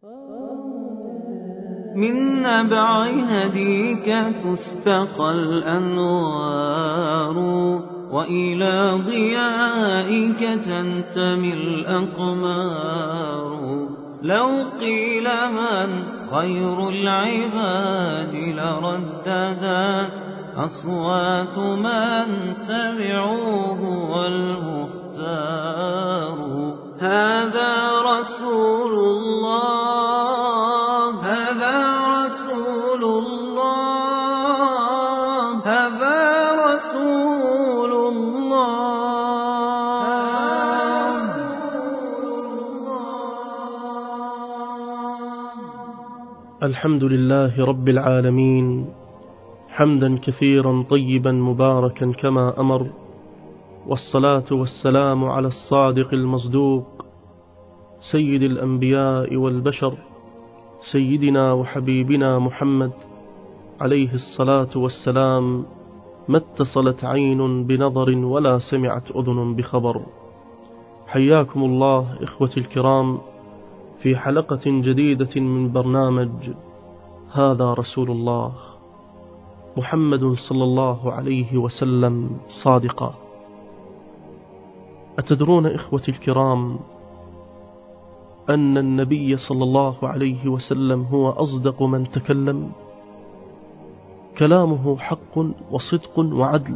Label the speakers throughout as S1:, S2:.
S1: من نبع هديك تستقى الأنوار، وإلى ضيائك تنتمي الأقمار. لو قيل من خير العباد لرددت أصوات من سمعوه والمختار. هذا رسول الله، هذا رسول الله، هذا رسول الله.
S2: الحمد لله رب العالمين، حمدا كثيرا طيبا مباركا كما أمر، والصلاة والسلام على الصادق المصدوق سيد الأنبياء والبشر، سيدنا وحبيبنا محمد عليه الصلاة والسلام. ما اتصلت عين بنظر ولا سمعت أذن بخبر. حياكم الله إخوتي الكرام في حلقة جديدة من برنامج هذا رسول الله، محمد صلى الله عليه وسلم صادقا. أتدرون إخوتي الكرام أن النبي صلى الله عليه وسلم هو أصدق من تكلم؟ كلامه حق وصدق وعدل،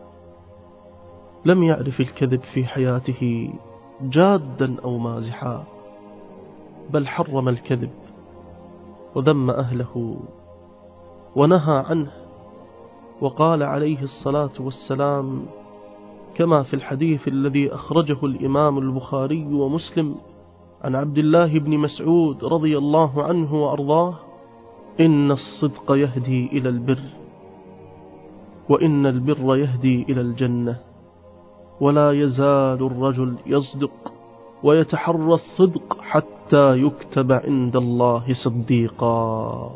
S2: لم يعرف الكذب في حياته جادا أو مازحا، بل حرم الكذب وذم أهله ونهى عنه. وقال عليه الصلاة والسلام كما في الحديث الذي أخرجه الإمام البخاري ومسلم عن عبد الله بن مسعود رضي الله عنه وأرضاه: إن الصدق يهدي إلى البر، وإن البر يهدي إلى الجنة، ولا يزال الرجل يصدق ويتحرى الصدق حتى يكتب عند الله صديقا.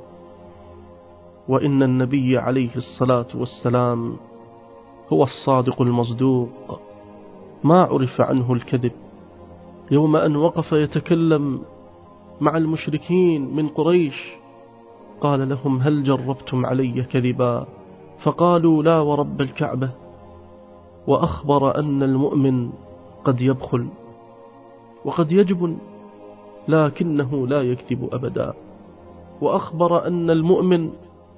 S2: وإن النبي عليه الصلاة والسلام هو الصادق المصدوق، ما عرف عنه الكذب. يوم أن وقف يتكلم مع المشركين من قريش قال لهم: هل جربتم علي كذبا؟ فقالوا: لا ورب الكعبة. وأخبر أن المؤمن قد يبخل وقد يجبن لكنه لا يكذب أبدا. وأخبر أن المؤمن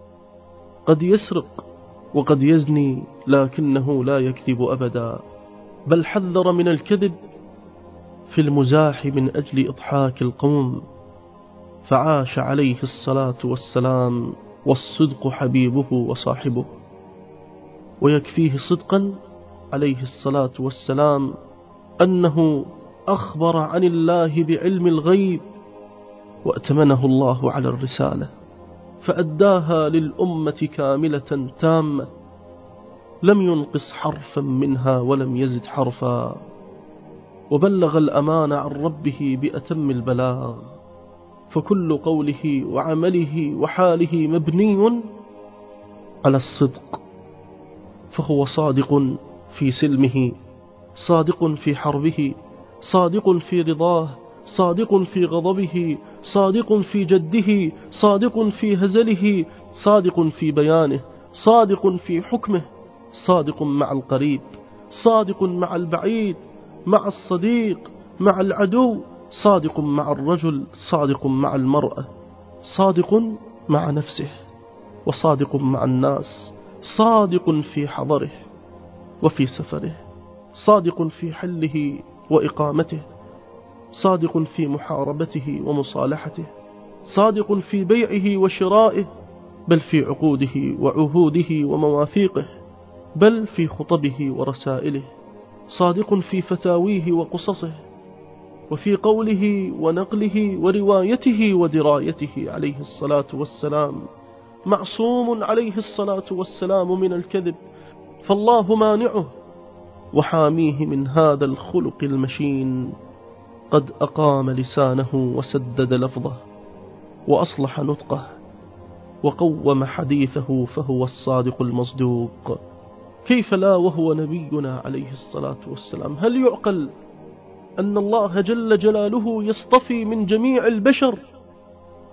S2: قد يسرق وقد يزني لكنه لا يكذب أبدا، بل حذر من الكذب في المزاح من أجل إضحاك القوم. فعاش عليه الصلاة والسلام والصدق حبيبه وصاحبه. ويكفيه صدقا عليه الصلاة والسلام أنه أخبر عن الله بعلم الغيب، وأتمنه الله على الرسالة فأداها للأمة كاملة تامة، لم ينقص حرفا منها ولم يزد حرفا، وبلغ الأمان عن ربه بأتم البلاغ. فكل قوله وعمله وحاله مبني على الصدق، فهو صادق في سلمه، صادق في حربه، صادق في رضاه، صادق في غضبه، صادق في جده، صادق في هزله، صادق في بيانه، صادق في حكمه، صادق مع القريب، صادق مع البعيد، مع الصديق، مع العدو، صادق مع الرجل، صادق مع المرأة، صادق مع نفسه، وصادق مع الناس، صادق في حضره وفي سفره، صادق في حله وإقامته، صادق في محاربته ومصالحته، صادق في بيعه وشرائه، بل في عقوده وعهوده ومواثيقه، بل في خطبه ورسائله، صادق في فتاويه وقصصه، وفي قوله ونقله وروايته ودرايته عليه الصلاة والسلام. معصوم عليه الصلاة والسلام من الكذب، فالله مانعه وحاميه من هذا الخلق المشين. قد أقام لسانه وسدد لفظه وأصلح نطقه وقوم حديثه، فهو الصادق المصدوق. كيف لا وهو نبينا عليه الصلاة والسلام؟ هل يعقل أن الله جل جلاله يصطفي من جميع البشر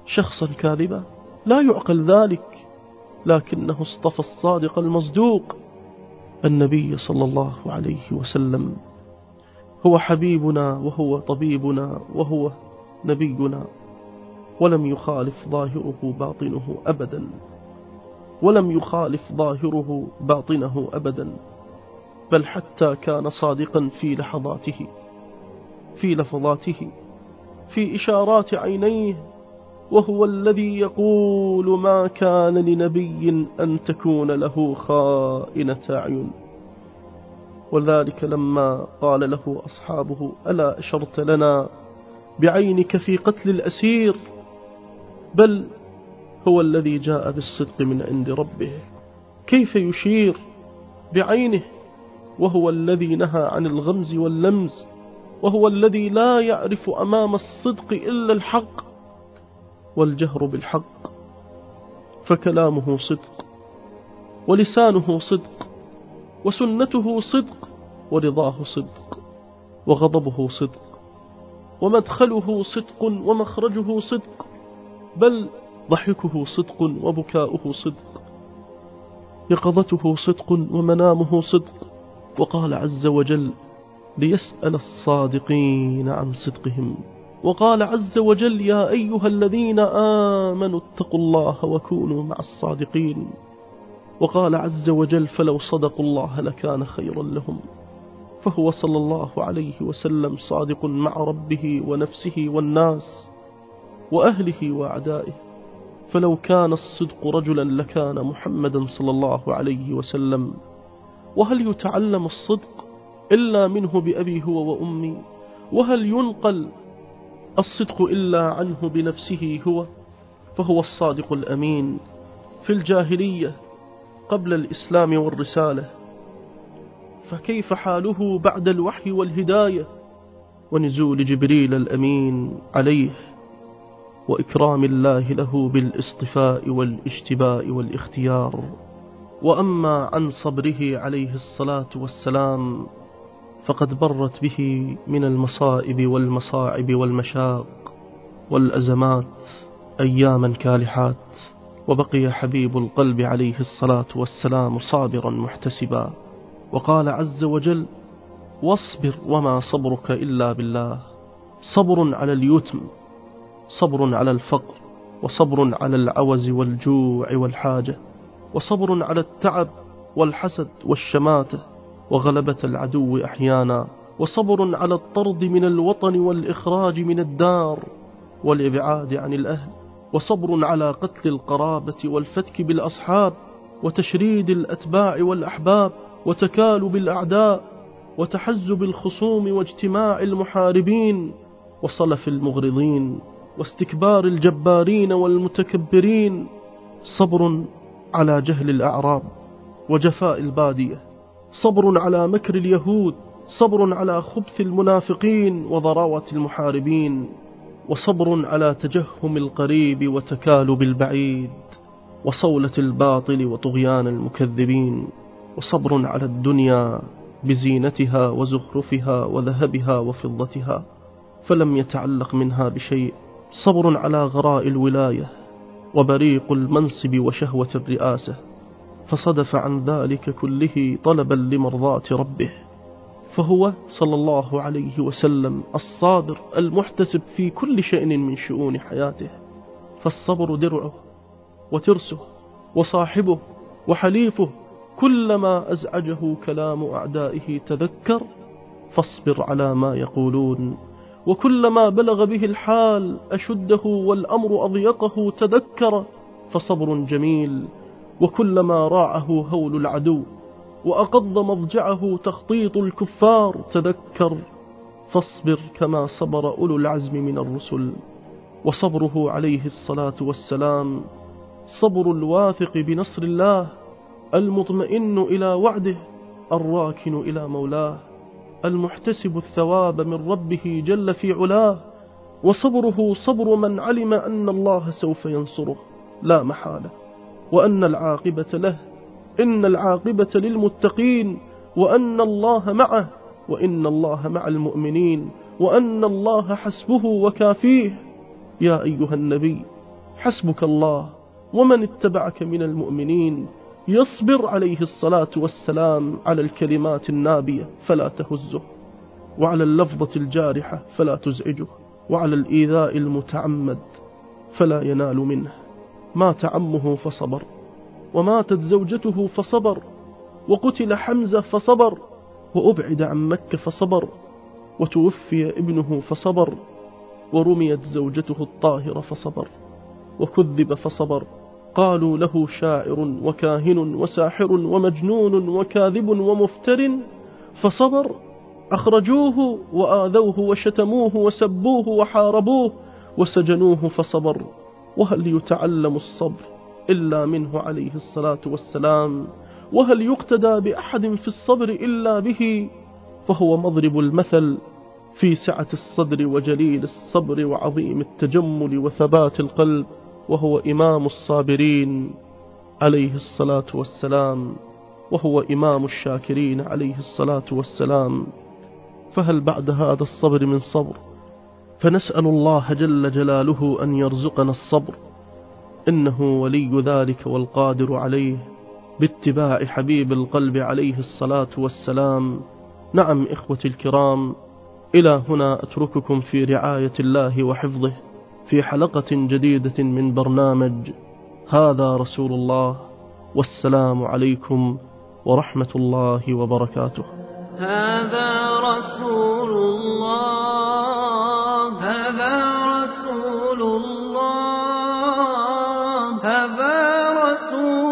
S2: شخصا كاذبا؟ لا يعقل ذلك، لكنه اصطفى الصادق المصدوق النبي صلى الله عليه وسلم. هو حبيبنا وهو طبيبنا وهو نبينا، ولم يخالف ظاهره باطنه أبدا، ولم يخالف ظاهره باطنه أبدا، بل حتى كان صادقا في لحظاته، في لفظاته، في إشارات عينيه، وهو الذي يقول: ما كان لنبي أن تكون له خائنة أعين. وذلك لما قال له أصحابه: ألا أشرت لنا بعينك في قتل الأسير؟ بل هو الذي جاء بالصدق من عند ربه. كيف يشير بعينه وهو الذي نهى عن الغمز واللمز، وهو الذي لا يعرف أمام الصدق إلا الحق والجهر بالحق؟ فكلامه صدق، ولسانه صدق، وسنته صدق، ورضاه صدق، وغضبه صدق، ومدخله صدق، ومخرجه صدق، بل ضحكه صدق، وبكاؤه صدق، يقظته صدق، ومنامه صدق. وقال عز وجل: ليسأل الصادقين عن صدقهم. وقال عز وجل: يا أيها الذين آمنوا اتقوا الله وكونوا مع الصادقين. وقال عز وجل: فلو صدقوا الله لكان خيرا لهم. فهو صلى الله عليه وسلم صادق مع ربه ونفسه والناس وأهله وأعدائه. فلو كان الصدق رجلا لكان محمدا صلى الله عليه وسلم. وهل يتعلم الصدق إلا منه بأبي هو وأمي؟ وهل ينقل الصدق إلا عنه بنفسه هو؟ فهو الصادق الأمين في الجاهلية قبل الإسلام والرسالة، فكيف حاله بعد الوحي والهداية ونزول جبريل الأمين عليه، وإكرام الله له بالاصطفاء والاجتباء والاختيار؟ وأما عن صبره عليه الصلاة والسلام فقد برت به من المصائب والمصاعب والمشاق والأزمات أياما كالحات، وبقي حبيب القلب عليه الصلاة والسلام صابرا محتسبا. وقال عز وجل: واصبر وما صبرك إلا بالله. صبر على اليتم، صبر على الفقر، وصبر على العوز والجوع والحاجة، وصبر على التعب والحسد والشماتة وغلبة العدو أحيانا، وصبر على الطرد من الوطن والإخراج من الدار والإبعاد عن الأهل، وصبر على قتل القرابة والفتك بالأصحاب وتشريد الأتباع والأحباب وتكالب الأعداء وتحزب الخصوم واجتماع المحاربين وصلف المغرضين واستكبار الجبارين والمتكبرين. صبر على جهل الأعراب وجفاء البادية، صبر على مكر اليهود، صبر على خبث المنافقين وضراوة المحاربين، وصبر على تجهم القريب وتكالب البعيد وصولة الباطل وطغيان المكذبين، وصبر على الدنيا بزينتها وزخرفها وذهبها وفضتها فلم يتعلق منها بشيء، صبر على غراء الولاية وبريق المنصب وشهوة الرئاسة، فصدف عن ذلك كله طلبا لمرضاة ربه. فهو صلى الله عليه وسلم الصابر المحتسب في كل شأن من شؤون حياته، فالصبر درعه وترسه وصاحبه وحليفه. كلما أزعجه كلام أعدائه تذكر فاصبر على ما يقولون، وكلما بلغ به الحال أشده والأمر أضيقه تذكر فصبر جميل، وكلما راعه هول العدو وأقض مضجعه تخطيط الكفار تذكر فاصبر كما صبر أولو العزم من الرسل. وصبره عليه الصلاة والسلام صبر الواثق بنصر الله، المطمئن إلى وعده، الراكن إلى مولاه، المحتسب الثواب من ربه جل في علاه. وصبره صبر من علم أن الله سوف ينصره لا محالة، وأن العاقبة له، إن العاقبة للمتقين، وأن الله معه، وإن الله مع المؤمنين، وأن الله حسبه وكافيه. يا أيها النبي حسبك الله ومن اتبعك من المؤمنين. يصبر عليه الصلاة والسلام على الكلمات النابية فلا تهزه، وعلى اللفظة الجارحة فلا تزعجه، وعلى الإيذاء المتعمد فلا ينال منه. مات عمه فصبر، وماتت زوجته فصبر، وقتل حمزة فصبر، وأبعد عن مكة فصبر، وتوفي ابنه فصبر، ورميت زوجته الطاهرة فصبر، وكذب فصبر. قالوا له شاعر وكاهن وساحر ومجنون وكاذب ومفتر فصبر. أخرجوه وآذوه وشتموه وسبوه وحاربوه وسجنوه فصبر. وهل يتعلم الصبر إلا منه عليه الصلاة والسلام؟ وهل يقتدى بأحد في الصبر إلا به؟ فهو مضرب المثل في سعة الصدر وجليل الصبر وعظيم التجمل وثبات القلب، وهو إمام الصابرين عليه الصلاة والسلام، وهو إمام الشاكرين عليه الصلاة والسلام. فهل بعد هذا الصبر من صبر؟ فنسأل الله جل جلاله أن يرزقنا الصبر، إنه ولي ذلك والقادر عليه، باتباع حبيب القلب عليه الصلاة والسلام. نعم إخوتي الكرام، إلى هنا أترككم في رعاية الله وحفظه في حلقة جديدة من برنامج هذا رسول الله، والسلام عليكم ورحمة الله وبركاته.
S1: هذا رسول الله، هذا رسول الله، هذا رسول